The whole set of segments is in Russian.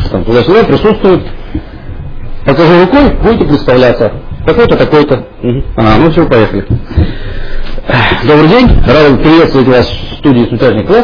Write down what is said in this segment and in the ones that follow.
там туда-сюда, присутствует. Покажу рукой, будете представляться. Такой-то, такой-то. Ну все, поехали. Добрый день, рад приветствовать вас в студии «Сутяжный класс».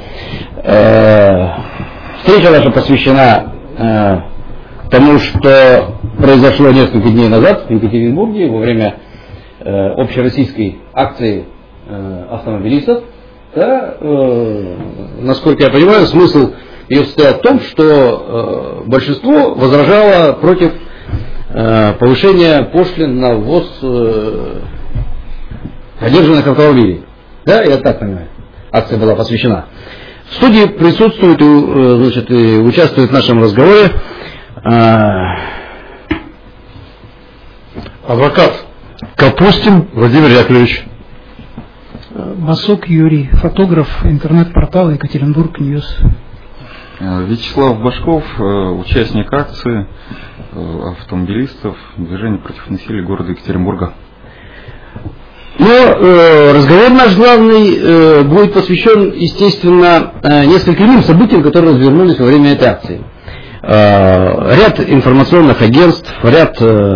Встреча наша посвящена тому, что произошло несколько дней назад в Екатеринбурге во время общероссийской акции автомобилистов. Да, насколько я понимаю, смысл ее состоял в том, что большинство возражало против повышения пошлин на ввоз подержанных автомобилей. Да, я так понимаю. Акция была посвящена. В студии присутствует, значит, и участвует в нашем разговоре адвокат Капустин Владимир Яковлевич. Басок Юрий, фотограф, интернет-портала Екатеринбург Ньюс. Вячеслав Башков, участник акции автомобилистов движения против насилия города Екатеринбурга. Но разговор наш главный будет посвящен, естественно, нескольким иным событиям, которые развернулись во время этой акции. Ряд информационных агентств, ряд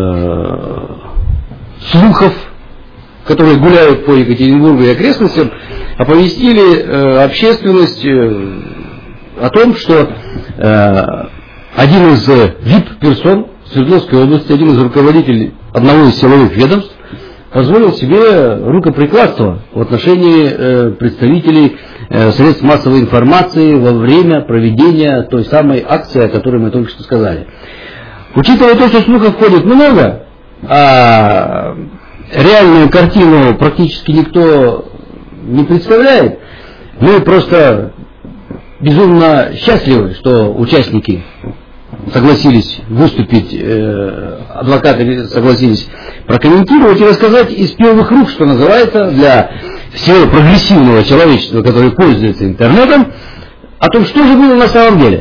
слухов, которые гуляют по Екатеринбургу и окрестностям, оповестили общественность о том, что один из ВИП-персон Свердловской области, один из руководителей одного из силовых ведомств, позволил себе рукоприкладство в отношении представителей средств массовой информации во время проведения той самой акции, о которой мы только что сказали. Учитывая то, что слухов ходит много, а реальную картину практически никто не представляет, мы просто безумно счастливы, что участники согласились выступить, адвокаты согласились прокомментировать и рассказать из первых рук, что называется, для всего прогрессивного человечества, которое пользуется интернетом, о том, что же было на самом деле.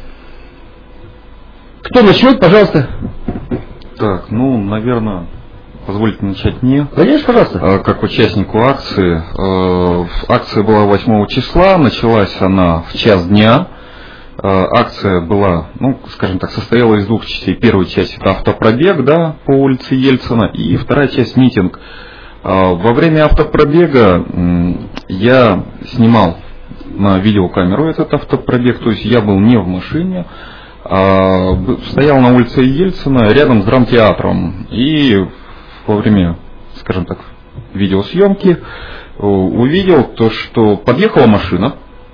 Кто начнет, пожалуйста. Так, наверное, позвольте начать мне. Конечно, пожалуйста. Как участнику акции. Акция была 8 числа, началась она в час дня. Акция была, скажем так, состояла из двух частей. Первая часть — это автопробег, да, по улице Ельцина, и вторая часть — митинг. Во время автопробега я снимал на видеокамеру этот автопробег, то есть я был не в машине, а стоял на улице Ельцина рядом с драмтеатром. И во время, скажем так, видеосъемки увидел то, что подъехала машина,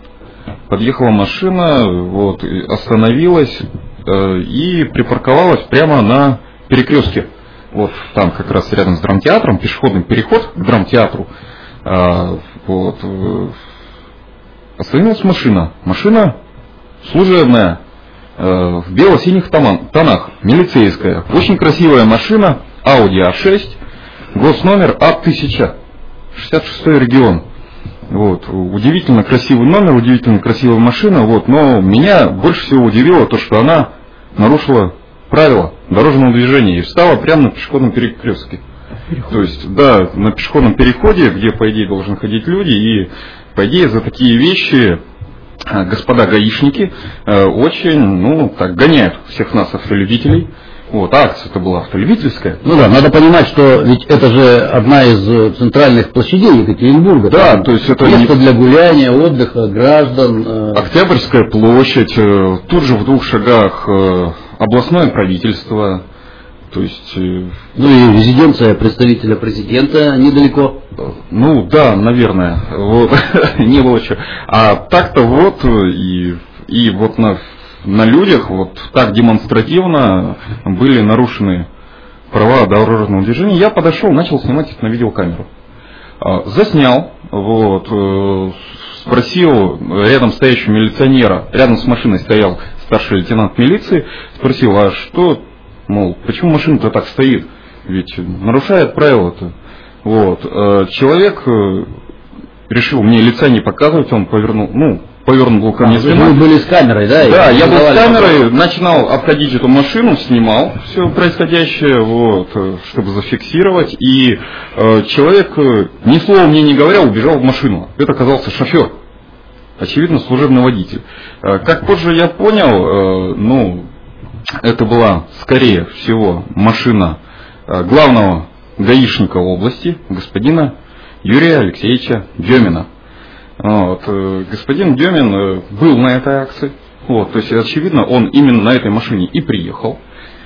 остановилась и припарковалась прямо на перекрестке. Вот там как раз рядом с драмтеатром, пешеходный переход к драмтеатру. Остановилась машина. Машина служебная, в бело-синих тонах, милицейская. Очень красивая машина, Audi A6, госномер А1000, 66-й регион. Удивительно красивый номер, удивительно красивая машина, но меня больше всего удивило то, что она нарушила правила дорожного движения и встала прямо на пешеходном перекрестке. То есть, да, на пешеходном переходе, где, по идее, должны ходить люди, и, по идее, за такие вещи господа гаишники очень, так, гоняют всех нас, автолюбителей. Акция-то была автолюбительская. Надо понимать, что ведь это же одна из центральных площадей Екатеринбурга. Да, то есть это место для гуляния, отдыха граждан. Октябрьская площадь, тут же в 2 шагах областное правительство, то есть... и резиденция представителя президента недалеко. Да, наверное, не было чего. А так-то и на людях так демонстративно были нарушены права дорожного движения. Я подошел, начал снимать это на видеокамеру. Заснял, спросил рядом стоящего милиционера, рядом с машиной стоял старший лейтенант милиции, спросил, а что, почему машина-то так стоит? Ведь нарушает правила-то. Человек решил мне лица не показывать, он повернул был ко мне спиной. Вы были с камерой, да? Да, я был с камерой, начинал обходить эту машину, снимал все происходящее, чтобы зафиксировать. И человек, ни слова мне не говоря, убежал в машину. Это оказался шофер. очевидно, служебный водитель. Как позже я понял, это была, скорее всего, машина главного гаишника области, господина Юрия Алексеевича Демина. Господин Демин был на этой акции, то есть, очевидно, он именно на этой машине и приехал.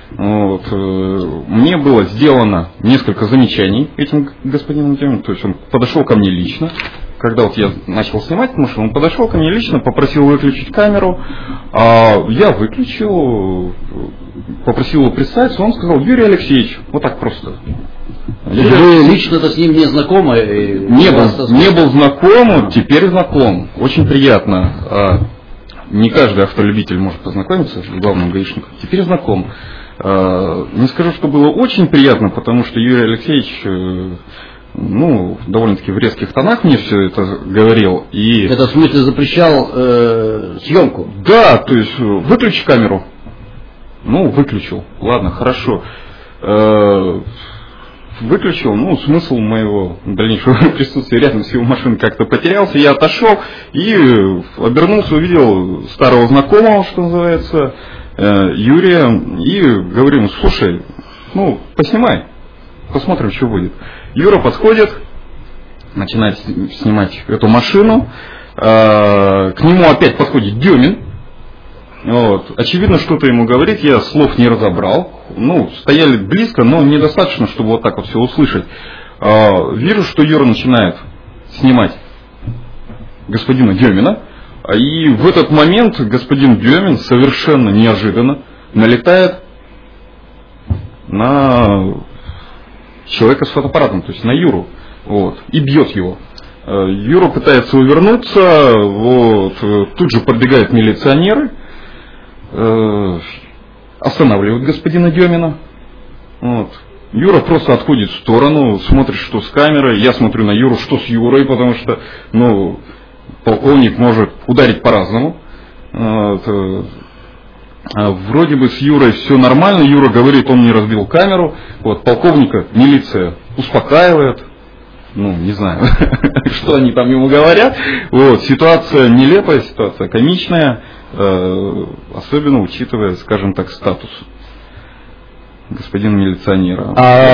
Мне было сделано несколько замечаний этим господином Деминым, то есть он подошел ко мне лично. Когда я начал снимать машину, он подошел ко мне лично, попросил выключить камеру, я выключил, попросил его представиться, он сказал: Юрий Алексеевич, вот так просто. Вы лично-то с ним не знакомы? Не был знаком, теперь знаком. Очень приятно. Не каждый автолюбитель может познакомиться с главным гаишником. Теперь знаком. Не скажу, что было очень приятно, потому что Юрий Алексеевич, довольно-таки в резких тонах мне все это говорил. И... Это в смысле запрещал съемку? Да, то есть выключи камеру. Выключил. Ладно, хорошо. Выключил, смысл моего дальнейшего присутствия рядом с его машиной как-то потерялся. Я отошел и обернулся, увидел старого знакомого, что называется, Юрия, и говорю ему: слушай, поснимай, посмотрим, что будет. Юра подходит, начинает снимать эту машину, к нему опять подходит Демин. Очевидно, что-то ему говорит, я слов не разобрал. Стояли близко, но недостаточно, чтобы вот так вот все услышать. Вижу, что Юра начинает снимать господина Демина. И в этот момент господин Демин совершенно неожиданно налетает на человека с фотоаппаратом, то есть на Юру, и бьет его. Юра пытается увернуться, тут же подбегают милиционеры, останавливают господина Демина. Юра просто отходит в сторону, смотрит, что с камерой. Я смотрю на Юру, что с Юрой, потому что, полковник может ударить по-разному. Вроде бы с Юрой все нормально. Юра говорит, он не разбил камеру. Полковника милиция успокаивает. Не знаю, что они там ему говорят. Ситуация нелепая, ситуация комичная. Особенно учитывая, скажем так, статус господина милиционера.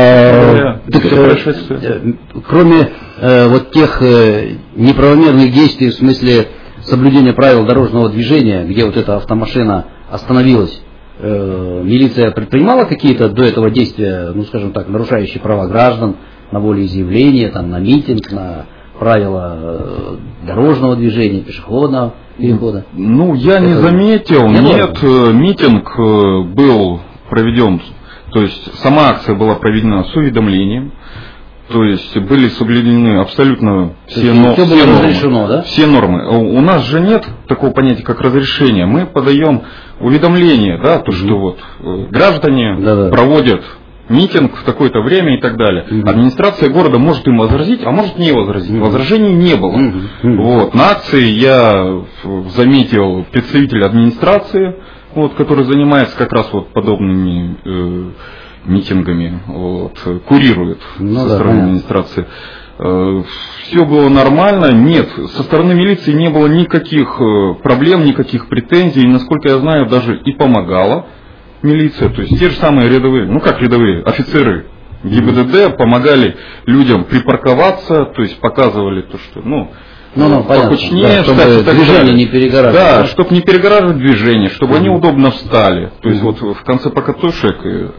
Кроме тех неправомерных действий в смысле соблюдения правил дорожного движения, где эта автомашина остановилась, милиция предпринимала какие-то до этого действия, скажем так, нарушающие права граждан на волеизъявление, на митинг, на правила дорожного движения, пешеходного перехода? Я не заметил. Нет, митинг был проведен, то есть сама акция была проведена с уведомлением, то есть были соблюдены абсолютно все нормы. Да? Все нормы. У нас же нет такого понятия, как разрешение. Мы подаем уведомление, что граждане проводят митинг в такое-то время и так далее. Администрация города может им возразить, а может не возразить. Возражений не было. На акции я заметил представителя администрации, который занимается как раз подобными митингами, курирует со стороны администрации. Все было нормально, нет, со стороны милиции не было никаких проблем, никаких претензий, и, насколько я знаю, даже и помогала милиция, то есть те же самые рядовые, рядовые, офицеры ГИБДД помогали людям припарковаться, то есть показывали то, что, покучнее, чтобы движение не перегораживать. Да, чтобы не перегораживать движение, чтобы они удобно встали. То есть в конце покатушек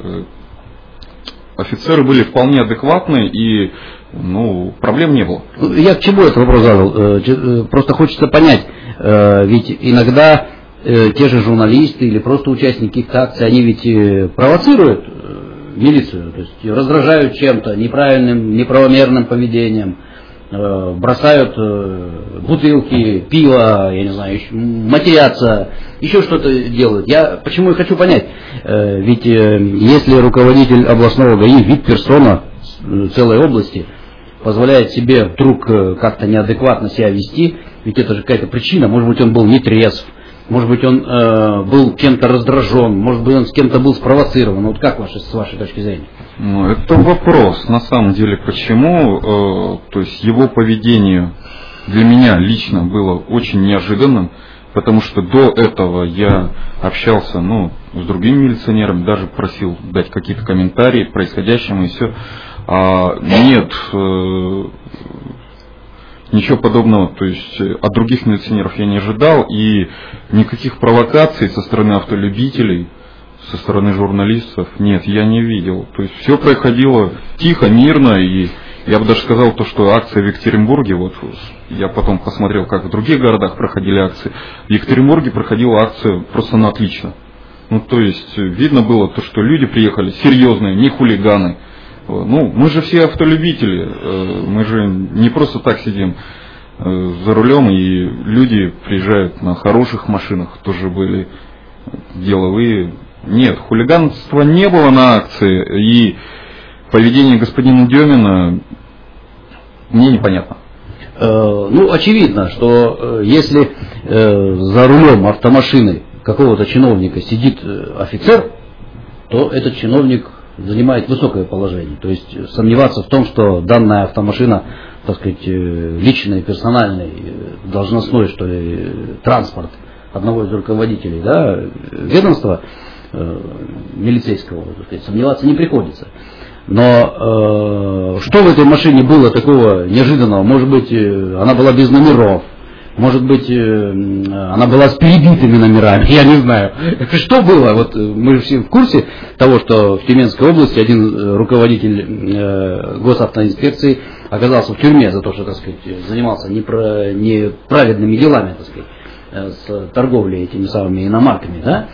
офицеры были вполне адекватны и проблем не было. Я к чему этот вопрос задал? Просто хочется понять, ведь иногда те же журналисты или просто участники каких-то акций, они ведь провоцируют милицию, то есть раздражают чем-то, неправильным, неправомерным поведением, бросают бутылки, пиво, я не знаю, матерятся, еще что-то делают. Я почему и хочу понять, ведь если руководитель областного ГАИ, вип-персона целой области, позволяет себе вдруг как-то неадекватно себя вести, ведь это же какая-то причина, может быть, он был не трезв, может быть, он был кем-то раздражен, может быть, он с кем-то был спровоцирован. Как с вашей точки зрения? Это вопрос, на самом деле, почему, то есть его поведению для меня лично было очень неожиданным, потому что до этого я общался, с другими милиционерами, даже просил дать какие-то комментарии происходящему и все. Нет, ничего подобного, то есть от других милиционеров я не ожидал, и никаких провокаций со стороны автолюбителей, со стороны журналистов, нет, я не видел. То есть все происходило тихо, мирно, и я бы даже сказал то, что акция в Екатеринбурге, вот я потом посмотрел, как в других городах проходили акции, в Екатеринбурге проходила акция просто на отлично. То есть видно было то, что люди приехали серьезные, не хулиганы. Мы же все автолюбители, мы же не просто так сидим за рулем, и люди приезжают на хороших машинах, тоже были деловые. Нет, хулиганства не было на акции, и поведение господина Демина мне непонятно. Очевидно, что если за рулем автомашины какого-то чиновника сидит офицер, то этот чиновник занимает высокое положение. То есть сомневаться в том, что данная автомашина, так сказать, личный, персональный, должностной, что ли, транспорт одного из руководителей, ведомства милицейского, так сказать, сомневаться не приходится. Но что в этой машине было такого неожиданного? Может быть, она была без номеров, может быть, она была с перебитыми номерами, я не знаю. Что было? Вот мы же все в курсе того, что в Тюменской области один руководитель госавтоинспекции оказался в тюрьме за то, что, так сказать, занимался неправедными делами, так сказать, с торговлей этими самыми иномарками, да?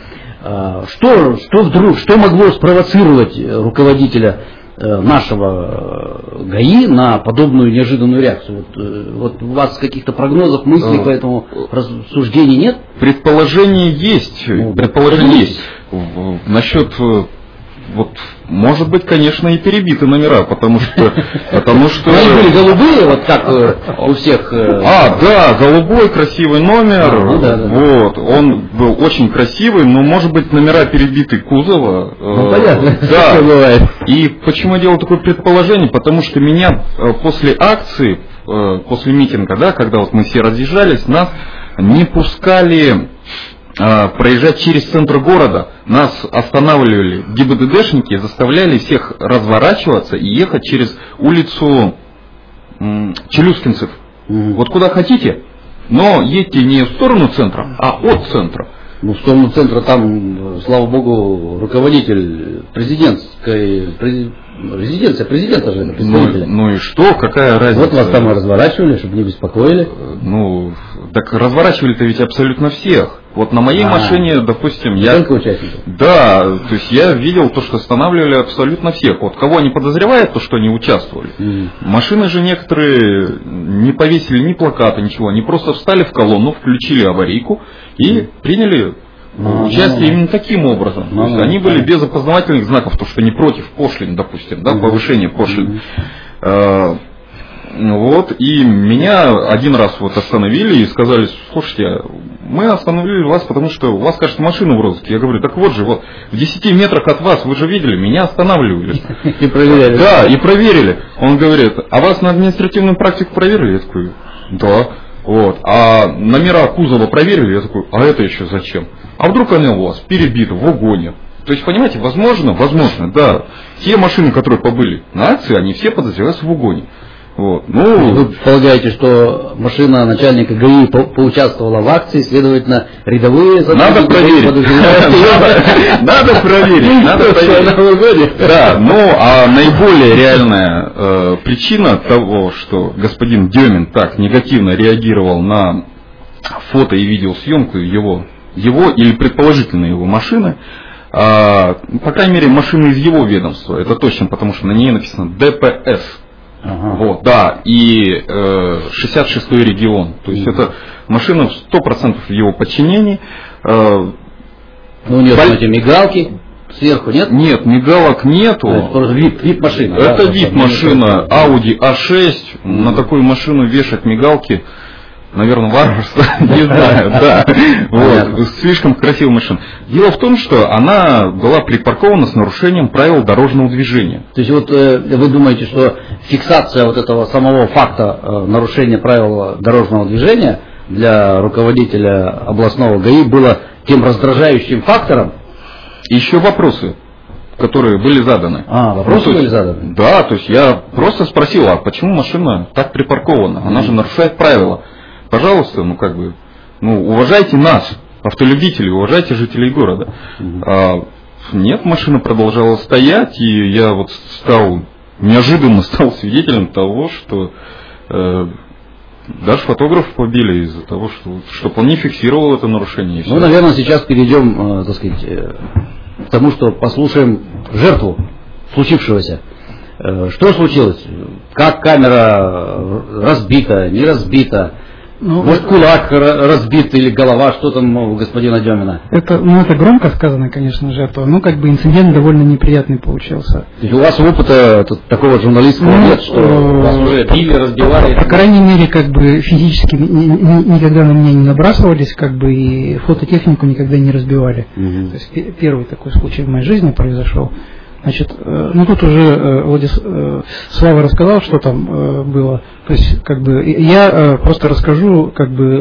Что могло спровоцировать руководителя нашего ГАИ на подобную неожиданную реакцию? Вот у вас каких-то прогнозов, мыслей по этому рассуждений нет? Предположение есть. Предположение есть. Насчет, может быть, конечно, и перебиты номера, потому что... Они были голубые, вот как у всех... Да, голубой красивый номер, да. Он был очень красивый, но, может быть, номера перебиты кузова. Понятно, да. Что бывает. И почему я делал такое предположение? Потому что меня после акции, после митинга, когда мы все разъезжались, нас не пускали проезжать через центр города. Нас останавливали ГИБДДшники, заставляли всех разворачиваться и ехать через улицу Челюскинцев. Вот куда хотите, но едьте не в сторону центра, а от центра. В сторону центра там, слава богу, руководитель резиденция президента же, представителя. И что, какая разница? Вот вас там и разворачивали, чтобы не беспокоили. Так разворачивали-то ведь абсолютно всех. Вот на моей машине, допустим, Только участников? Да, то есть я видел то, что останавливали абсолютно всех. Вот кого они подозревают, то что они участвовали. Машины же некоторые не повесили ни плаката, ничего. Они просто встали в колонну, включили аварийку и приняли участие именно таким образом. То есть они были без опознавательных знаков, то что не против пошлин, допустим, повышения пошлин. И меня один раз остановили и сказали: слушайте, мы остановили вас, потому что у вас, кажется, машина в розыске. Я говорю: так вот же, в 10 метрах от вас, вы же видели, меня останавливали. И проверяли. Да, и проверили. Он говорит: а вас на административную практику проверили? Я такой: да. А номера кузова проверили? Я такой: а это еще зачем? А вдруг они у вас перебиты в угоне? То есть, понимаете, возможно, да. Те машины, которые побыли на акции, они все подозреваются в угоне. Вы полагаете, что машина начальника ГАИ поучаствовала в акции, следовательно, рядовые Надо проверить. Надо проверить. Да, а наиболее реальная причина того, что господин Демин так негативно реагировал на фото и видеосъемку его или предположительно его машины, по крайней мере, машины из его ведомства, это точно, потому что на ней написано ДПС. И 66-й регион. То есть это машина в 100% в его подчинении. У нее, смотрите, мигалки сверху нет? Нет, мигалок нету. Это просто вид машина. Это вид машина Audi A6. На такую машину вешать мигалки. наверное, варварство, не знаю, да, вот, слишком красивая машина. Дело в том, что она была припаркована с нарушением правил дорожного движения. То есть вот вы думаете, что фиксация вот этого самого факта нарушения правил дорожного движения для руководителя областного ГАИ было тем раздражающим фактором? Еще вопросы, которые были заданы. Вопросы были заданы? Да, то есть я просто спросил, а почему машина так припаркована? Она же нарушает правила. Пожалуйста, уважайте нас, автолюбителей, уважайте жителей города. Нет, машина продолжала стоять, и я вот неожиданно стал свидетелем того, что даже фотографов побили из-за того, что он не фиксировал это нарушение. Наверное, сейчас перейдем, так сказать, к тому, что послушаем жертву случившегося. Что случилось? Как камера разбита, не разбита? Может, кулак разбит или голова, что там у господина Демина? Это громко сказано, конечно, жертва. Инцидент довольно неприятный получился. У вас опыта такого журналистского нет, что вас уже били, разбивали? По крайней мере, физически никогда на меня не набрасывались, и фототехнику никогда не разбивали. То есть первый такой случай в моей жизни произошел. Значит, тут уже Слава рассказал, что там было. То есть, я просто расскажу,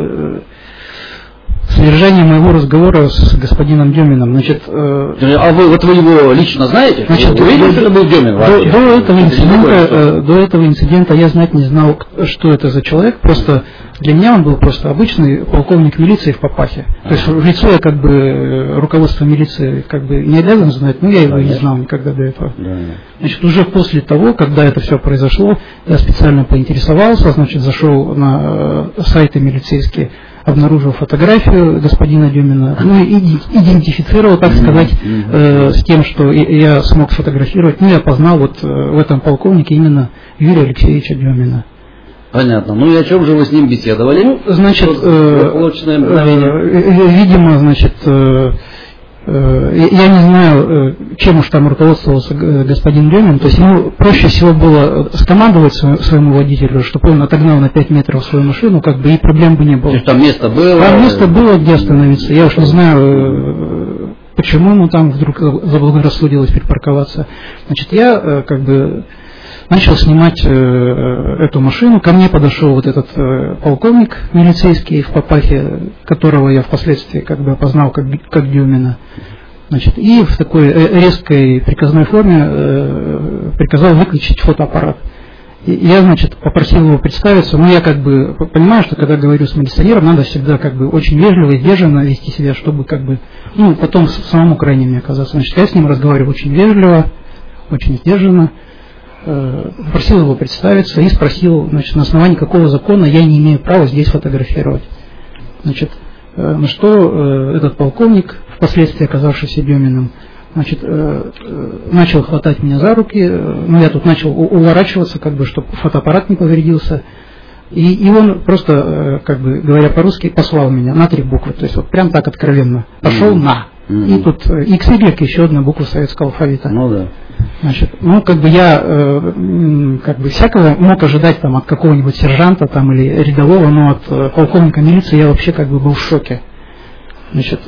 содержание моего разговора с господином Деминым. Значит, вы его лично знаете? Значит, вы видели, что это был Демин вообще? До этого инцидента я знать не знал, что это за человек. Просто для меня он был просто обычный полковник милиции в Папахе. То есть в лицо я руководство милиции не обязан знать, но я его не знал никогда до этого. Значит, уже после того, когда это все произошло, я специально поинтересовался, значит, зашел на сайты милицейские, обнаружил фотографию господина Демина, и идентифицировал, так сказать, с тем, что я смог сфотографировать. Я опознал в этом полковнике именно Юрия Алексеевича Демина. Понятно. И о чем же вы с ним беседовали? Видимо, значит, я не знаю, чем уж там руководствовался господин Демин. То есть ему проще всего было скомандовать своему водителю, чтобы он отогнал на 5 метров свою машину, и проблем бы не было. То есть там место было? Там место было, где остановиться. Я уж не знаю, почему ему там вдруг заблагорассудилось припарковаться. Значит, я начал снимать эту машину. Ко мне подошел вот этот полковник милицейский в Папахе, которого я впоследствии опознал как Демина. Значит, и в такой резкой приказной форме приказал выключить фотоаппарат. И я, значит, попросил его представиться. Я понимаю, что когда говорю с милиционером, надо всегда очень вежливо и сдержанно вести себя, чтобы потом самому крайне не оказаться. Значит, я с ним разговариваю очень вежливо, очень сдержанно. Просил его представиться и спросил, значит, на основании какого закона я не имею права здесь фотографировать. Значит, на что этот полковник, впоследствии оказавшийся Деминым, значит, начал хватать меня за руки, я тут начал уворачиваться, чтобы фотоаппарат не повредился. И он просто, говоря по-русски, послал меня на 3 буквы, то есть прям так откровенно. Пошел на. И тут XY, еще одна буква советского алфавита. Значит, я всякого мог ожидать от какого-нибудь сержанта или рядового, но от полковника милиции я вообще был в шоке. Значит,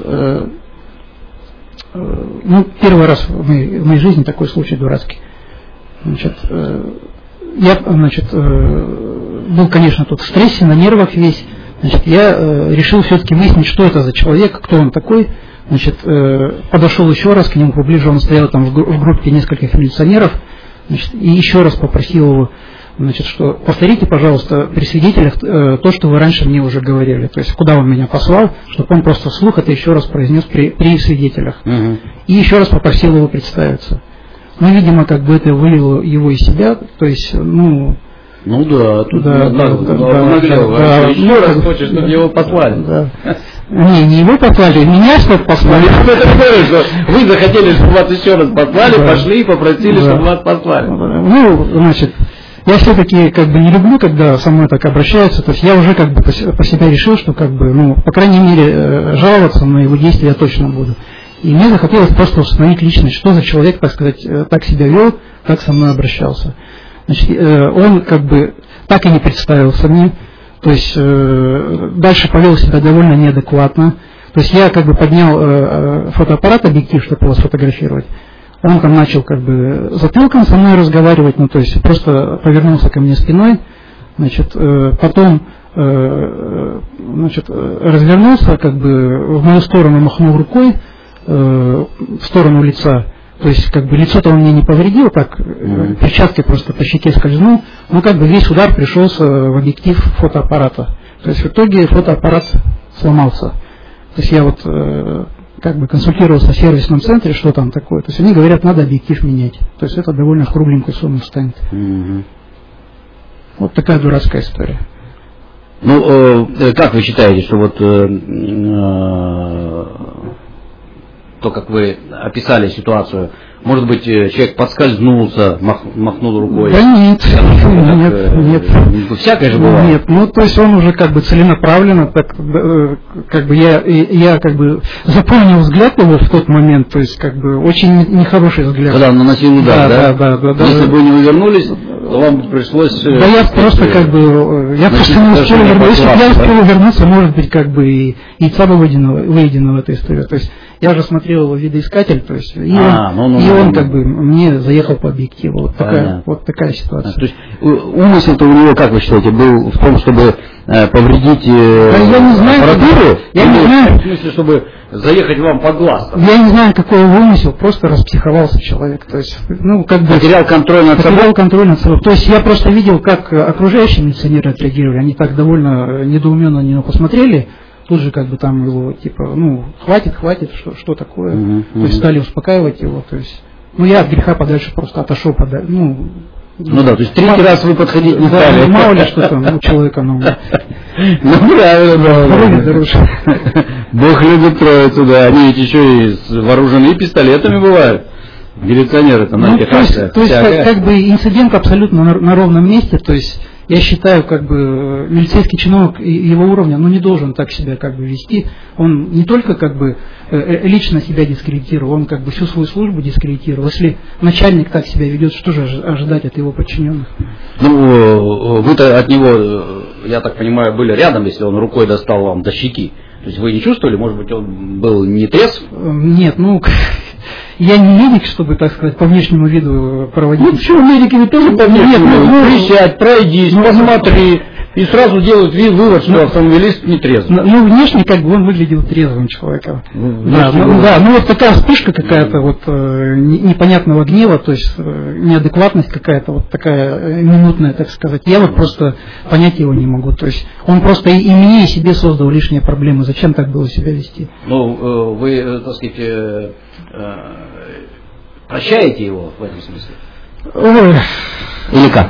первый раз в моей жизни такой случай дурацкий. Значит, я, был, конечно, тут в стрессе, на нервах весь. Значит, я решил все-таки выяснить, что это за человек, кто он такой. Значит, подошел еще раз к нему поближе, он стоял там в группе нескольких милиционеров, значит, и еще раз попросил его, значит, что повторите, пожалуйста, при свидетелях то, что вы раньше мне уже говорили, то есть куда он меня послал, чтобы он просто вслух это еще раз произнес при свидетелях. И еще раз попросил его представиться. Видимо, это вывело его из себя, то есть, еще раз хочешь, чтобы его послали. Да. Не его послали, меня что-то послали. Вы захотели, чтобы вас еще раз послали, пошли и попросили, чтобы вас послали. Значит, я все-таки не люблю, когда со мной так обращаются. То есть я уже по себе решил, что по крайней мере, жаловаться на его действия я точно буду. И мне захотелось просто установить личность, что за человек, так сказать, так себя вел, так со мной обращался. Значит, он так и не представился мне. То есть дальше повел себя довольно неадекватно. То есть я как бы поднял фотоаппарат, объектив, чтобы его сфотографировать. Он там начал как бы затылком со мной разговаривать, ну то есть просто повернулся ко мне спиной, значит, потом значит, развернулся, как бы в мою сторону махнул рукой, в сторону лица. То есть, как бы, лицо-то он мне не повредил, так, перчаткой просто по щеке скользнул, но, как бы, весь удар пришелся в объектив фотоаппарата. То есть, в итоге фотоаппарат сломался. То есть, я вот, как бы, консультировался в сервисном центре, что там такое. То есть, они говорят, надо объектив менять. То есть, это довольно кругленькую сумму станет. Вот такая дурацкая история. Ну, как вы считаете, что вот то, как вы описали ситуацию, может быть, человек подскользнулся, махнул рукой? Да нет, нет. Всякое же бывает. Нет, ну то есть он уже как бы целенаправленно, так, как бы я как бы запомнил взгляд его в тот момент, то есть как бы очень нехороший взгляд. Когда он наносил удар, да? Если бы вы не увернулись, то вам пришлось... Да я просто как бы, я просто не успел вернуться. Если бы я успел вернуться, может быть, как бы и яйца бы выедено в этой истории. То есть я же смотрел его видоискатель, то есть и он как бы мне заехал по объективу. Вот такая ситуация. То есть умысел-то у него, как вы считаете, был в том, чтобы повредить аппаратуру? Я не знаю. В смысле, чтобы заехать вам под глаз? Я не знаю, какой умысел, просто распсиховался человек. То есть, ну, как бы... Потерял контроль над собой? То есть я просто видел, как окружающие милиционеры отреагировали. Они так довольно недоуменно на него посмотрели. Тут же как бы там его, типа, ну, хватит, что такое. То есть стали успокаивать его. То есть, ну, я от греха подальше просто отошел подальше. Ну да, то есть третий раз вы подходить не стали. Мало ли что там у человека, ну правильно. Бог любит троицу, да. Они ведь еще и вооружены пистолетами бывают. Милиционеры там на этих акциях. То есть как бы инцидент абсолютно на ровном месте, то есть я считаю, как бы милицейский чиновник его уровня, ну, не должен так себя как бы вести. Он не только как бы лично себя дискредитировал, он как бы всю свою службу дискредитировал. Если начальник так себя ведет, что же ожидать от его подчиненных? Ну, вы-то от него, я так понимаю, были рядом, если он рукой достал вам до щеки. То есть вы не чувствовали, может быть, он был не трезв? Нет, ну, я не медик, чтобы, так сказать, по внешнему виду проводить. Ну, почему медики ведь тоже по внешнему виду? Присядь, пройдись, посмотри. И сразу делают вывод, что автомобилист не трезв. Ну, внешне как бы он выглядел трезвым человеком. Ну вот такая вспышка какая-то вот непонятного гнева, то есть неадекватность какая-то вот такая минутная, так сказать. Я вот просто понять его не могу. То есть он просто и мне, и себе создал лишние проблемы. Зачем так было себя вести? Ну, вы, так сказать, прощаете его в этом смысле? Ой. Или как?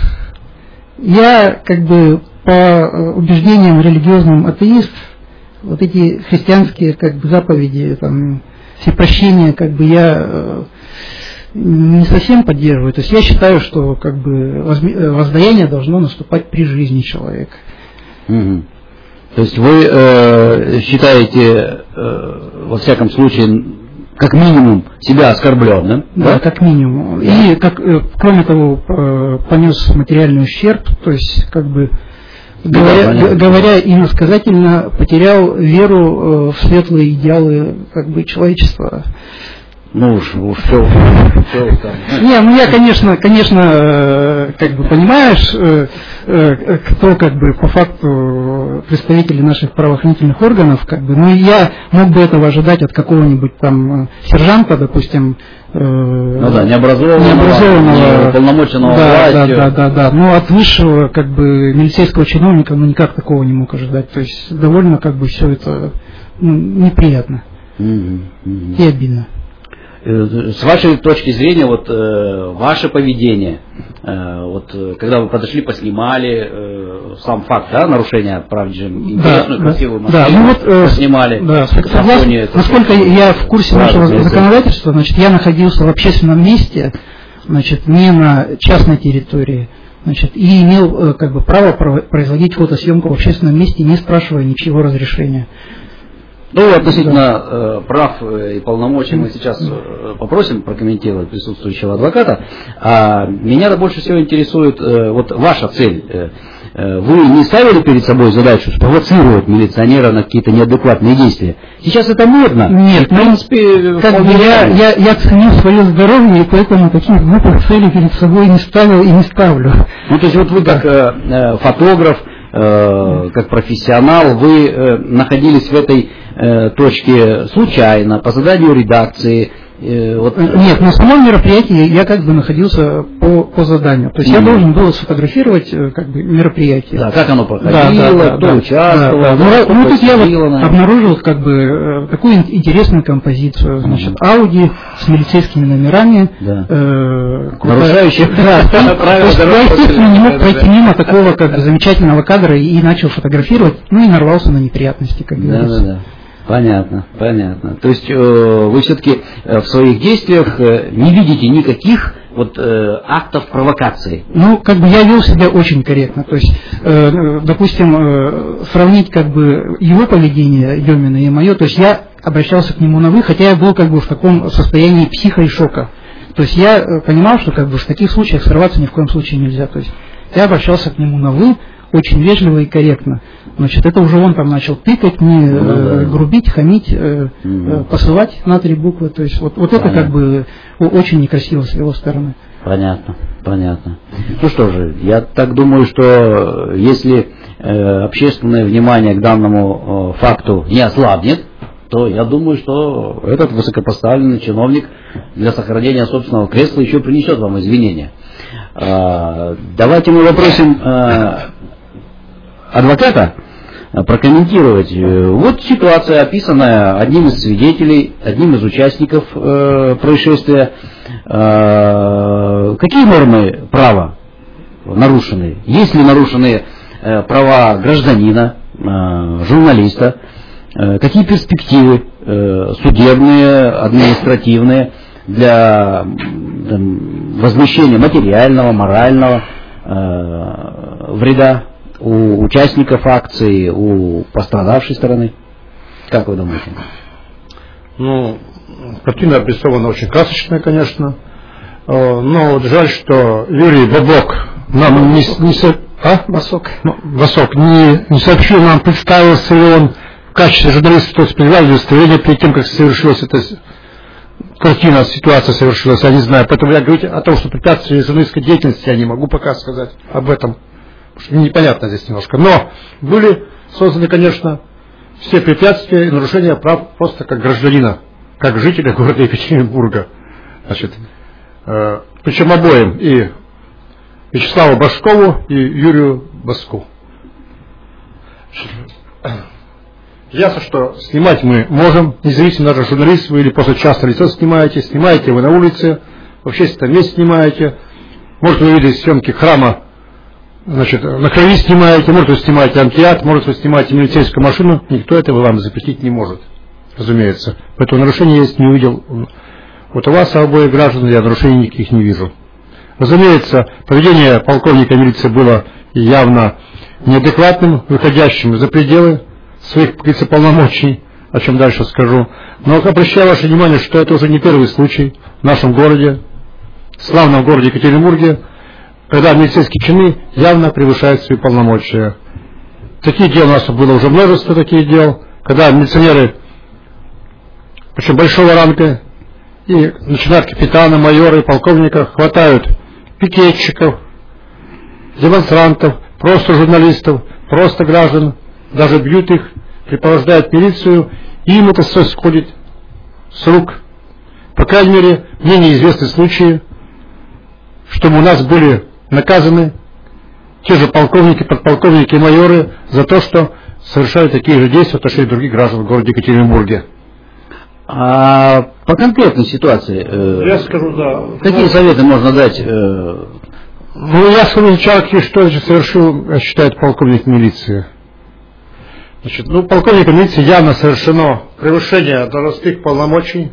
Я как бы по убеждениям религиозным атеист, вот эти христианские как бы заповеди, там, все прощения, как бы я не совсем поддерживаю. То есть я считаю, что как бы воздаяние должно наступать при жизни человека. То есть вы считаете, во всяком случае, как минимум себя оскорбленным? Да, как минимум. И кроме того, понес материальный ущерб, то есть как бы говоря иносказательно, потерял веру в светлые идеалы как бы человечества. Ну уж все там. Не, ну я, конечно, как бы понимаешь, кто как бы по факту представители наших правоохранительных органов, как бы, ну я мог бы этого ожидать от какого-нибудь там сержанта, допустим. Необразованного, полномоченного властью. Да. Но от высшего как бы милицейского чиновника, ну никак такого не мог ожидать. То есть довольно как бы все это неприятно и обидно. С вашей точки зрения, вот ваше поведение, вот когда вы подошли, поснимали, сам факт, да, нарушения прав, интересную, красивую машину, поснимали. Да, насколько я в курсе нашего законодательства, значит, я находился в общественном месте, значит, не на частной территории, значит, и имел как бы право производить фотосъемку в общественном месте, не спрашивая ничего разрешения. Ну, относительно прав и полномочий мы сейчас попросим прокомментировать присутствующего адвоката. А меня больше всего интересует вот ваша цель. вы не ставили перед собой задачу спровоцировать милиционера на какие-то неадекватные действия? Сейчас это модно. Нет, в принципе, как бы я ценю свое здоровье, и поэтому таких глупых целей перед собой не ставил и не ставлю. Ну, то есть вот вы как фотограф, как профессионал, вы находились в этой точке случайно, по заданию редакции? Нет, на самом мероприятии я как бы находился по заданию. То есть я должен был сфотографировать как бы мероприятие. Да, как оно проходило, кто участвовал. Ну тут я вот обнаружил как бы такую интересную композицию. Значит, Ауди с милицейскими номерами. Нарушающих правила. Я, естественно, не мог пройти мимо такого как бы замечательного кадра и начал фотографировать, ну и нарвался на неприятности, как говорится. Да. Понятно. То есть вы все-таки в своих действиях не видите никаких актов провокации? Ну, как бы я вел себя очень корректно. То есть, допустим, сравнить как бы его поведение Демина и мое, то есть я обращался к нему на «вы», хотя я был как бы в таком состоянии психо и шока. То есть я понимал, что как бы в таких случаях срываться ни в коем случае нельзя. То есть я обращался к нему на «вы», очень вежливо и корректно. Значит, это уже он там начал тыкать, грубить, хамить, посылать на 3 буквы. То есть вот это как бы очень некрасиво с его стороны. Понятно. Ну что же, я так думаю, что если общественное внимание к данному факту не ослабнет, то я думаю, что этот высокопоставленный чиновник для сохранения собственного кресла еще принесет вам извинения. Давайте мы попросим адвоката прокомментировать. Вот ситуация, описанная одним из свидетелей, одним из участников происшествия. Какие нормы права нарушены? Есть ли нарушены права гражданина, журналиста? Какие перспективы судебные, административные для возмещения материального, морального вреда у участников акции, у пострадавшей стороны? Как вы думаете? Ну, картина обрисована очень красочная, конечно. Но вот жаль, что Юрий Бабок нам не сообщил нам, представился ли он в качестве журналиста, то есть предъявлял удостоверение перед тем, как совершилась эта картина, ситуация совершилась, я не знаю. Поэтому я говорю о том, что препятствие журналистской деятельности, я не могу пока сказать об этом. Непонятно здесь немножко. Но были созданы, конечно, все препятствия и нарушения прав просто как гражданина, как жителя города Екатеринбурга. Значит, причем обоим, и Вячеславу Башкову, и Юрию Баску. Ясно, что снимать мы можем, независимо, даже журналист вы или просто часто лицо снимаете вы на улице, в общественном месте снимаете, может вы видели съемки храма, значит, на крови снимаете, может вы снимаете амфитеатр, может вы снимаете милицейскую машину, никто этого вам запретить не может, разумеется. Поэтому нарушения есть, не увидел. Вот у вас, обоих граждан, я нарушений никаких не вижу. Разумеется, поведение полковника милиции было явно неадекватным, выходящим за пределы своих полномочий, о чем дальше скажу. Но обращаю ваше внимание, что это уже не первый случай в нашем городе, славном городе Екатеринбурге, когда милицейские чины явно превышают свои полномочия. Такие дела у нас было уже множество таких дел, когда милиционеры, причем большого ранга, и начиная от капитана, майора и полковника, хватают пикетчиков, демонстрантов, просто журналистов, просто граждан, даже бьют их, припровождают милицию, и им это все сходит с рук. По крайней мере, мне неизвестны случаи, чтобы у нас были наказаны те же полковники, подполковники и майоры за то, что совершают такие же действия в отношении других граждан в городе Екатеринбурге. А по конкретной ситуации, я скажу, да. Какие советы можно дать? Я скажу сначала, что совершил, считает полковник милиции. Значит, полковник милиции явно совершено превышение должностных полномочий,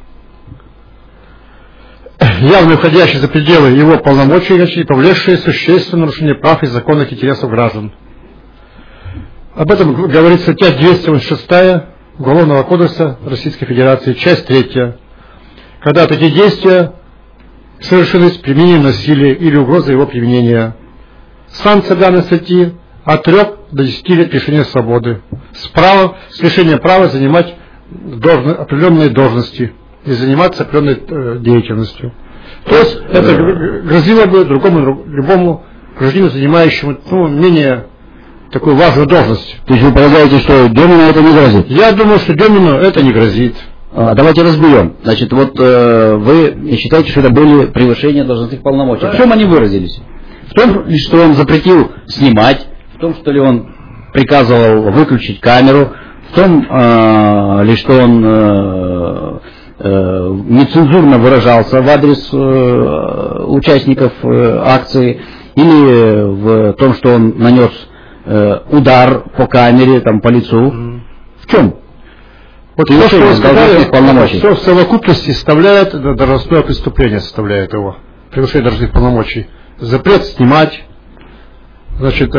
явно выходящее за пределы его полномочий, и повлекшее существенное нарушение прав и законных интересов граждан. Об этом говорит статья 286 Уголовного кодекса Российской Федерации, часть 3, когда такие действия совершились с применением насилия или угрозой его применения. санкция данной статьи от 3 до 10 лет лишения свободы. С лишением права занимать определенные должности и заниматься определенной деятельностью. То есть это грозило бы любому гражданину, занимающему менее такую важную должность. То есть вы полагаете, что Демину это не грозит? Я думаю, что Демину это не грозит. Давайте разберем. Значит, вот вы считаете, что это были превышения должностных полномочий. В чем они выразились? В том, что он запретил снимать, в том, что ли он приказывал выключить камеру, в том, ли что он нецензурно выражался в адрес участников акции, или в том, что он нанес удар по камере, там, по лицу. В чем? Вот то, что вы сказали, все в совокупности составляет должностное преступление, составляет его, превышение должностных полномочий. Запрет снимать, значит,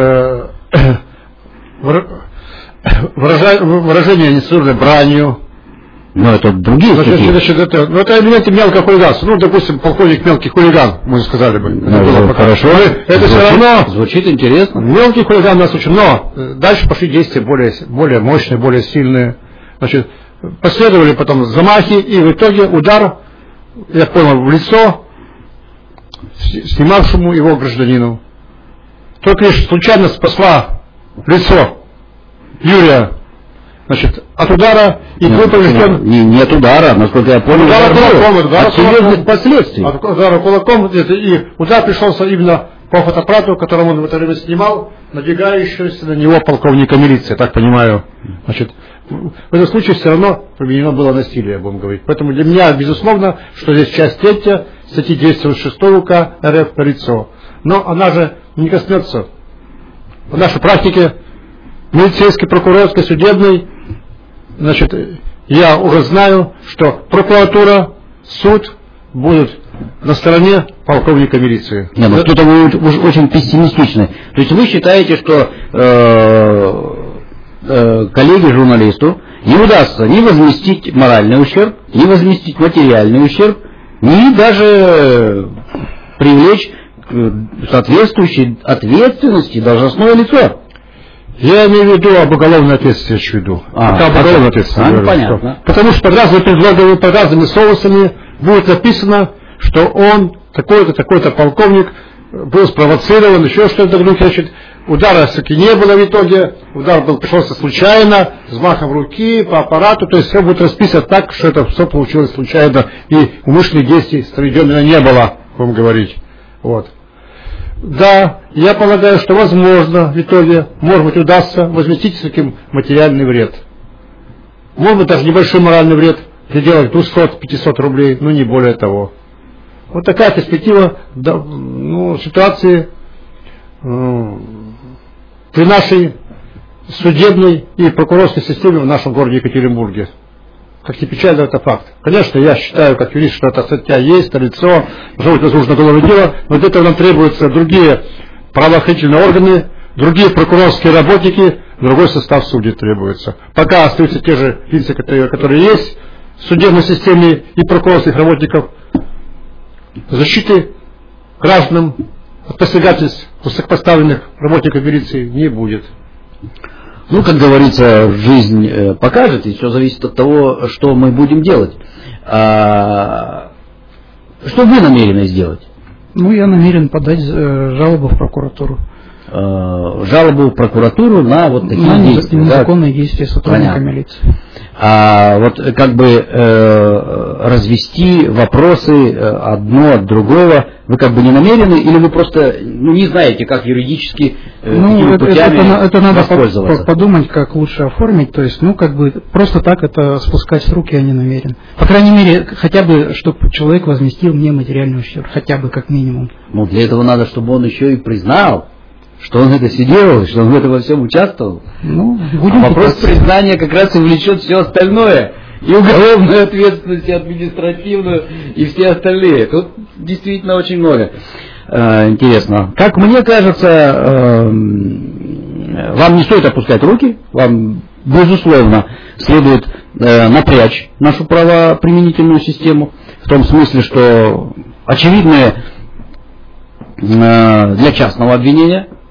выражение нецензурной бранью. Но это другие статьи. Это элементы мелкого хулиганства. Допустим, полковник мелкий хулиган, мы сказали бы. Хорошо. Это все равно звучит интересно. Мелкий хулиган нас очень, но дальше пошли действия более мощные, более сильные. Значит, последовали потом замахи, и в итоге удар, я понял, в лицо снимавшему его гражданину. Только лишь случайно спасла лицо Юрия, значит, от удара, и был поврежден... Не от удара, насколько я понял, от серьезных последствий. От удара кулаком, и удар пришелся именно по фотоаппарату, которым он в это время снимал, надвигающегося на него полковника милиции, так понимаю. Значит, в этом случае все равно применено было насилие, будем говорить. Поэтому для меня, безусловно, что здесь часть 3 статьи 206 УК РФ на лицо. Но она же не коснется в нашей практике милицейской, прокурорской, судебной. Значит, я уже знаю, что прокуратура, суд будут на стороне полковника милиции. Нет, ну что-то вы очень пессимистичны. То есть вы считаете, что коллеге-журналисту не удастся ни возместить моральный ущерб, ни возместить материальный ущерб, ни даже привлечь соответствующей ответственности должностное лицо? Я имею в виду об уголовной ответственности, понятно. Потому что под разными предлогами, под разными соусами будет написано, что он, такой-то, такой-то полковник, был спровоцирован, еще что-то, значит, удара все-таки не было в итоге, удар пришелся случайно, взмахом руки, по аппарату, то есть все будет расписано так, что это все получилось случайно, и умышленных действий проведенного не было, будем говорить. Вот. Да, я полагаю, что возможно в итоге, может быть, удастся возместить все-таки материальный вред. Может быть, даже небольшой моральный вред, в пределах 200-500 рублей, но не более того. Вот такая перспектива ситуации при нашей судебной и прокурорской системе в нашем городе Екатеринбурге. Как ни печально, это факт. Конечно, я считаю, как юрист, что эта статья есть, лицо, может быть, возможно, уголовное дело, но для этого нам требуются другие правоохранительные органы, другие прокурорские работники, другой состав судей требуется. Пока остаются те же лица, которые есть в судебной системе и прокурорских работников, защиты гражданам от посягательств высокопоставленных работников милиции не будет. Ну, как говорится, жизнь покажет, и все зависит от того, что мы будем делать. Что вы намерены сделать? Ну, я намерен подать жалобу в прокуратуру. Жалобу в прокуратуру на вот такие действия. На незаконные действия сотрудника милиции. Вот как бы развести вопросы одно от другого, вы как бы не намерены, или вы просто не знаете, как юридически такими путями это надо воспользоваться? Подумать, как лучше оформить, то есть, как бы просто так это спускать с рук я не намерен. По крайней мере, хотя бы, чтобы человек возместил мне материальный ущерб, хотя бы как минимум. Ну, для этого надо, чтобы он еще и признал, что он это сидел, что он в этом во всем участвовал. Вопрос признания как раз и влечет все остальное. И уголовную ответственность, и административную, и все остальные. Тут действительно очень много интересно. Как мне кажется, вам не стоит опускать руки, вам, безусловно, следует напрячь нашу правоприменительную систему, в том смысле, что очевидные для частного обвинения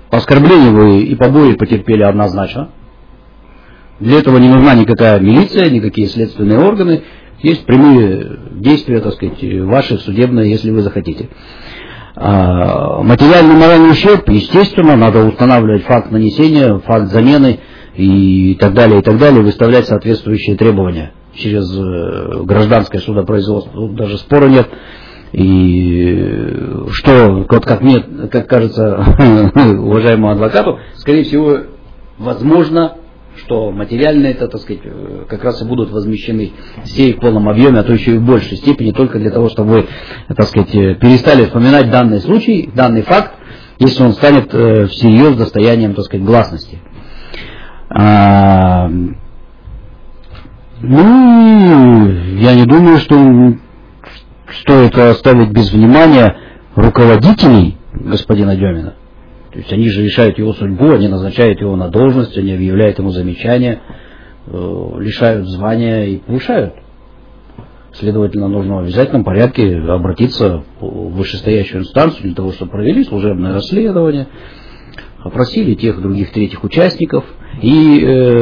Оскорбление вы и побои потерпели однозначно. Для этого не нужна никакая милиция, никакие следственные органы. Есть прямые действия, так сказать, ваши судебные, если вы захотите. Материальный и моральный ущерб, естественно, надо устанавливать факт нанесения, факт замены и так далее, выставлять соответствующие требования через гражданское судопроизводство. Тут даже спора нет. И что, вот как мне, как кажется уважаемому адвокату, скорее всего, возможно, что материальные, это, так сказать, как раз и будут возмещены все в полном объеме, а то еще и в большей степени, только для того, чтобы вы, так сказать, перестали вспоминать данный случай, данный факт, если он станет всерьез достоянием, так сказать, гласности. Я не думаю, что стоит оставить без внимания руководителей господина Демина. То есть они же решают его судьбу, они назначают его на должность, они объявляют ему замечания, лишают звания и повышают. Следовательно, нужно в обязательном порядке обратиться в вышестоящую инстанцию для того, чтобы провели служебное расследование, опросили тех, других, третьих участников и,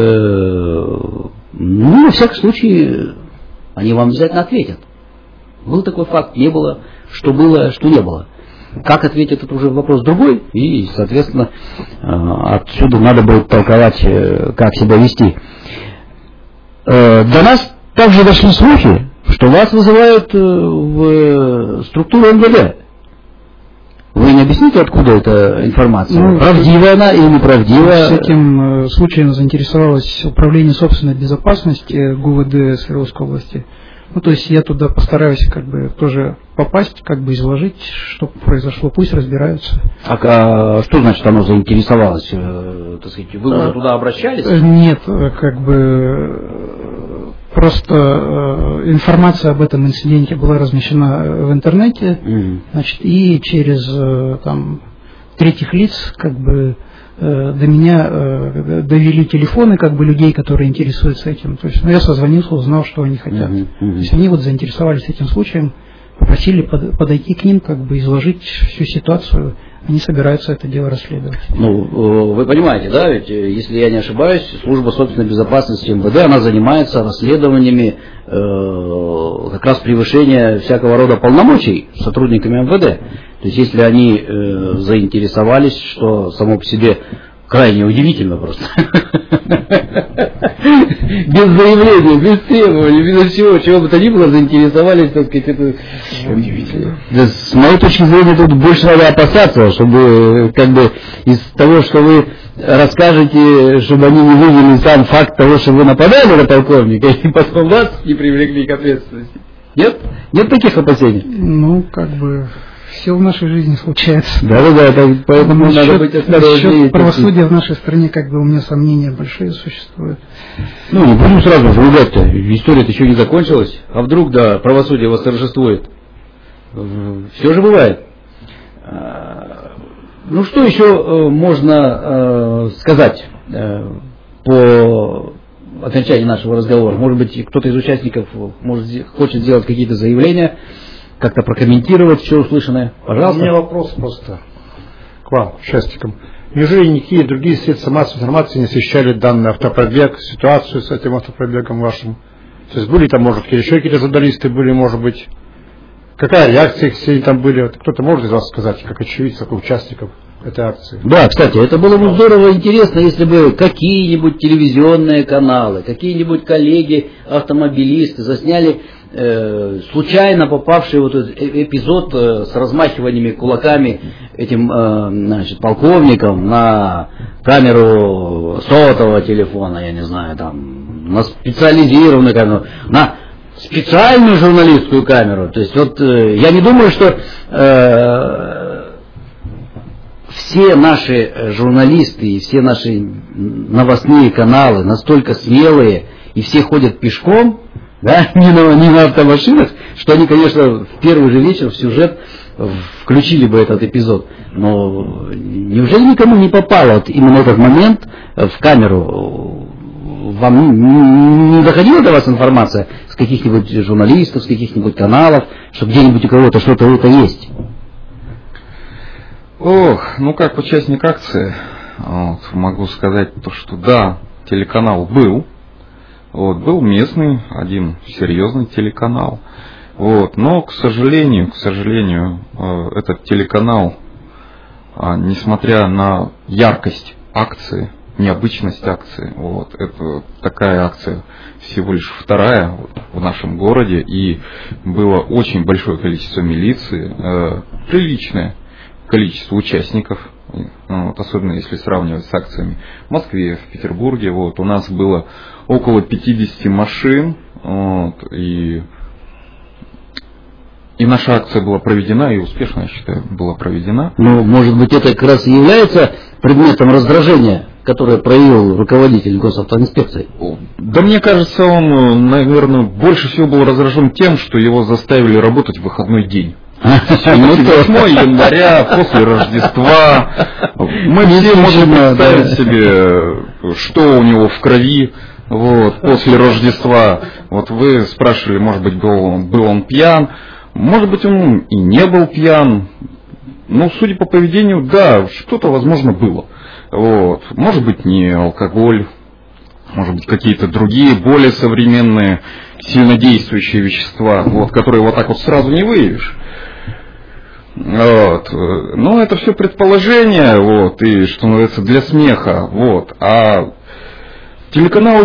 на всякий случай, они вам обязательно ответят. Был такой факт, не было, что не было. Как ответить, это уже вопрос другой, и, соответственно, отсюда надо будет толковать, как себя вести. До нас также дошли слухи, что вас вызывают в структуру МВД. Вы не объясните, откуда эта информация? Правдивая она или неправдивая? С этим случаем заинтересовалось Управление собственной безопасности ГУВД Свердловской области. То есть я туда постараюсь тоже попасть, изложить, что произошло, пусть разбираются. А что значит оно заинтересовалось? Так сказать, вы уже туда обращались? Нет, просто информация об этом инциденте была размещена в интернете, и через третьих лиц до меня довели телефоны людей, которые интересуются этим. То есть, я созвонился, узнал, что они хотят. То есть они заинтересовались этим случаем, попросили подойти к ним, изложить всю ситуацию. Они собираются это дело расследовать. Вы понимаете, да, ведь, если я не ошибаюсь, служба собственной безопасности МВД, она занимается расследованиями как раз превышения всякого рода полномочий сотрудниками МВД. То есть, если они заинтересовались, что само по себе крайне удивительно просто. Без заявления, без требований, без всего, чего бы то ни было, заинтересовались, так сказать, это удивительно. С моей точки зрения, тут больше надо опасаться, чтобы из того, что вы расскажете, чтобы они не вывели сам факт того, что вы нападали на полковника, и потом вас не привлекли к ответственности. Нет? Нет таких опасений? Все в нашей жизни случается. Да, поэтому надо быть осторожнее. Насчет правосудия в нашей стране, у меня сомнения большие существуют. Не будем сразу ругать-то. История-то еще не закончилась. А вдруг, правосудие восторжествует? Все же бывает. Что еще можно сказать по окончании нашего разговора? Может быть, кто-то из участников хочет сделать какие-то заявления, как-то прокомментировать все услышанное? Пожалуйста. У меня вопрос просто к вам, участникам. Неужели никакие другие средства массовой информации не освещали данный автопробег, ситуацию с этим автопробегом вашим? То есть были там, может, еще какие-то журналисты были, может быть? Какая реакция их все там были? Кто-то может из вас сказать, как очевидец, как участников этой акции? Да, кстати, это было бы здорово интересно, если бы какие-нибудь телевизионные каналы, какие-нибудь коллеги, автомобилисты засняли случайно попавший этот эпизод с размахиваниями кулаками этим полковником на камеру сотового телефона, я не знаю, на специализированную камеру, на специальную журналистскую камеру. То есть я не думаю, что все наши журналисты и все наши новостные каналы настолько смелые и все ходят пешком, не на автомашинах, что они, конечно, в первый же вечер в сюжет включили бы этот эпизод. Но неужели никому не попало именно этот момент в камеру? Вам не доходила до вас информация с каких-нибудь журналистов, с каких-нибудь каналов, что где-нибудь у кого-то что-то это есть? Ох, ну как участник акции, вот, могу сказать то, что да, телеканал был. Вот, был местный, один серьезный телеканал. Вот, но, к сожалению, этот телеканал, несмотря на яркость акции, необычность акции, вот, это такая акция всего лишь вторая в нашем городе, и было очень большое количество милиции, приличное количество участников, вот, особенно если сравнивать с акциями в Москве, в Петербурге. Вот, у нас было около 50 машин, вот, и наша акция была проведена, и успешно, я считаю, была проведена. Ну, может быть, это как раз и является предметом раздражения, которое проявил руководитель госавтоинспекции? Да мне кажется, он, наверное, больше всего был раздражен тем, что его заставили работать в выходной день. 8 января, после Рождества. Мы все можем представить себе, что у него в крови, вот, после Рождества. Вот вы спрашивали, может быть, был он пьян. Может быть, он и не был пьян. Но, судя по поведению, да, что-то, возможно, было. Вот. Может быть, не алкоголь, может быть, какие-то другие, более современные, сильнодействующие вещества, вот, которые вот так вот сразу не выявишь. Вот. Но это все предположения, вот, и, что называется, для смеха. Вот. А телеканалы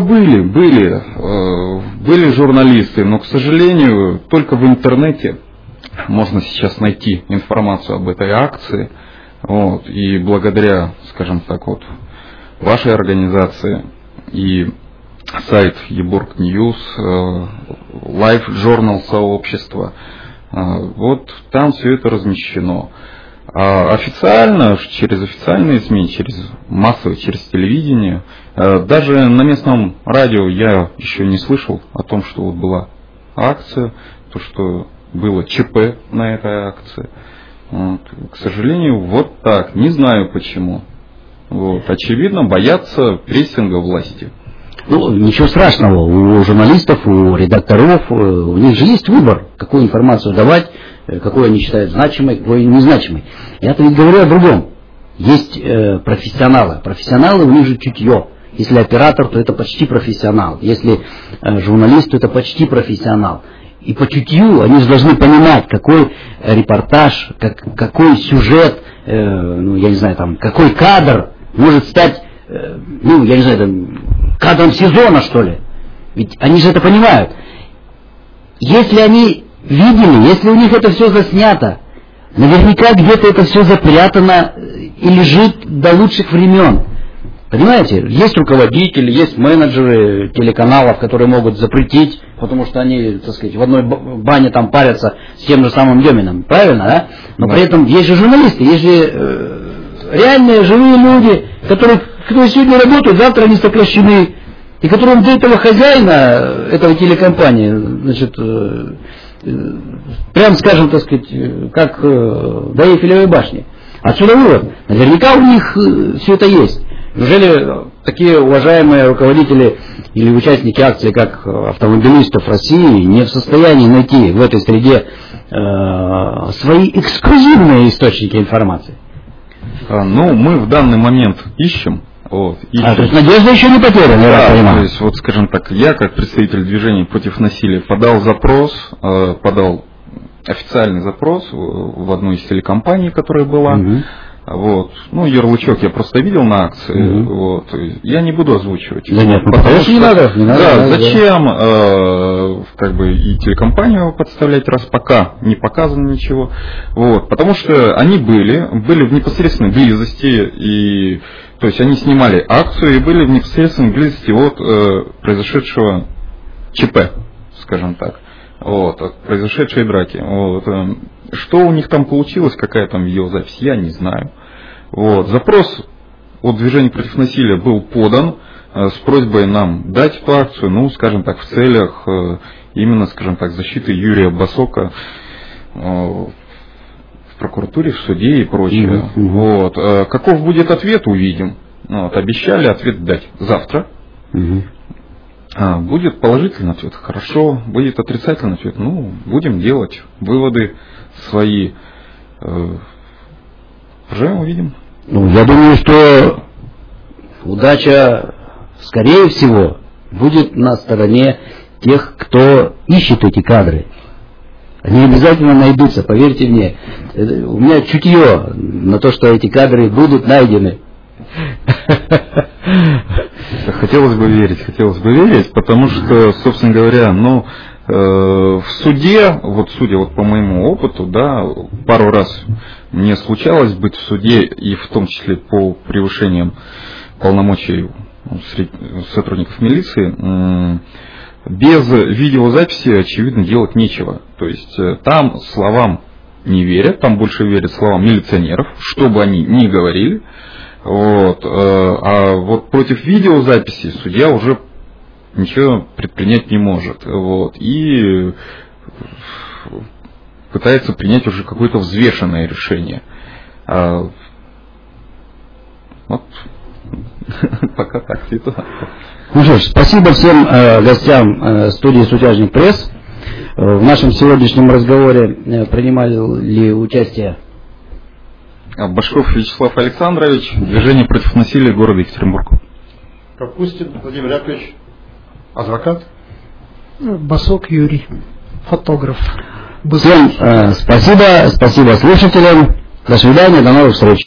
были журналисты, но, к сожалению, только в интернете можно сейчас найти информацию об этой акции. Вот, и благодаря, скажем так, вот, вашей организации и сайт eBorg News, Live Journal сообщества, вот там все это размещено. А официально, через официальные СМИ, через телевидение, даже на местном радио я еще не слышал о том, что вот была акция, то, что было ЧП на этой акции. Вот. К сожалению, вот так. Не знаю почему. Вот. Очевидно, боятся прессинга власти. Ну, ничего страшного. У журналистов, у редакторов, у них же есть выбор, какую информацию давать, какую они считают значимой, какой незначимой. Я-то ведь говорю о другом. Есть профессионалы. Профессионалы, у них же чутье. Если оператор, то это почти профессионал. Если журналист, то это почти профессионал. И по чутью они же должны понимать, какой репортаж, какой сюжет, ну, я не знаю, там, какой кадр может стать, ну, я не знаю, там, кадром сезона, что ли. Ведь они же это понимают. Если они видели, если у них это все заснято, наверняка где-то это все запрятано и лежит до лучших времен. Понимаете, есть руководители, есть менеджеры телеканалов, которые могут запретить, потому что они, так сказать, в одной бане там парятся с тем же самым Деминым, правильно, да? Но при этом есть же журналисты, есть же реальные живые люди, которые сегодня работают, завтра они сокращены, и которым до этого хозяина, этого телекомпании, значит, прям скажем, так сказать, как до Эйфелевой башни. Отсюда вывод. Наверняка у них все это есть. Неужели такие уважаемые руководители или участники акции, как автомобилистов России, не в состоянии найти в этой среде свои эксклюзивные источники информации? Ну, мы в данный момент ищем. Вот, то есть надежда еще не потеряна, я понимаю. То есть, вот, скажем так, я, как представитель движения против насилия, подал официальный запрос в одну из телекомпаний, которая была. Вот. Ну, ярлычок я просто видел на акции. Вот. Я не буду озвучивать. Да нет, потому что не надо. Да, зачем как бы и телекомпанию подставлять, раз пока не показано ничего. Вот. Потому что они были в непосредственной близости, и то есть они снимали акцию и были в непосредственной близости от произошедшего ЧП, скажем так. Вот, от произошедшей драки. Вот. Что у них там получилось, какая там видеозапись, я не знаю. Вот. Запрос от движения против насилия был подан с просьбой нам дать эту акцию, ну, скажем так, в целях именно, скажем так, защиты Юрия Басока в прокуратуре, в суде и прочее. Вот. Каков будет ответ, увидим. Вот. Обещали ответ дать завтра. Будет положительный ответ, хорошо. Будет отрицательный ответ, ну, будем делать выводы свои. Поживем, увидим. Ну, я думаю, что удача, скорее всего, будет на стороне тех, кто ищет эти кадры. Они обязательно найдутся, поверьте мне. У меня чутье на то, что эти кадры будут найдены. Хотелось бы верить, потому что, собственно говоря, в суде, судя по моему опыту, да, пару раз мне случалось быть в суде, и в том числе по превышениям полномочий сотрудников милиции, без видеозаписи, очевидно, делать нечего. То есть там словам не верят, там больше верят словам милиционеров, что бы они ни говорили. А против видеозаписи судья уже ничего предпринять не может. И пытается принять уже какое-то взвешенное решение. Пока так ситуация. Ну что ж, спасибо всем гостям студии «Сутяжник пресс». В нашем сегодняшнем разговоре принимали участие Башков Вячеслав Александрович, движение против насилия города Екатеринбург. Капустин Владимир Яковлевич, адвокат. Басок Юрий, фотограф. Всем спасибо слушателям. До свидания, до новых встреч.